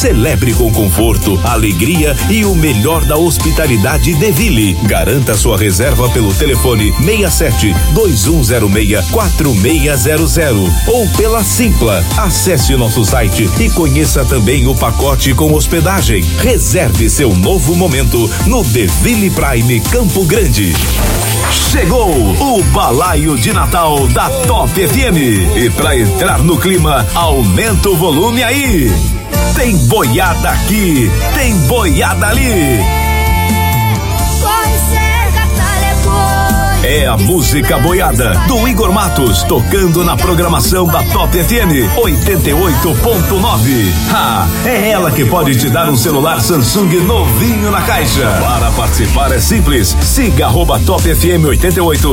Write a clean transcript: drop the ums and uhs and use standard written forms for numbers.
Celebre com conforto, alegria e o melhor da hospitalidade Deville. Garanta sua reserva pelo telefone 67-2106-4600 ou pela Simpla. Acesse o nosso site e conheça também o pacote com hospedagem. Reserve seu novo momento no Deville Prime Campo Grande. Chegou o balaio de Natal da Top FM. E para entrar no clima, aumenta o volume aí. Tem boiada aqui, tem boiada ali. É a música boiada do Igor Matos, tocando na programação da Top FM 88.9. É ela que pode te dar um celular Samsung novinho na caixa. Para participar é simples, siga @Top FM 88